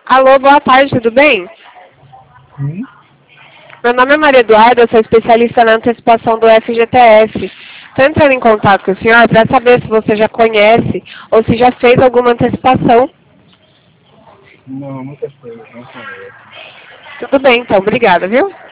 Alô, boa tarde, tudo bem? Sim. Meu nome é Maria Eduarda, eu sou especialista na antecipação do FGTS. Estou entrando em contato com o senhor para saber se você já conhece ou se já fez alguma antecipação. Não, nunca sei, não conheço. Tudo bem, então, obrigada, viu?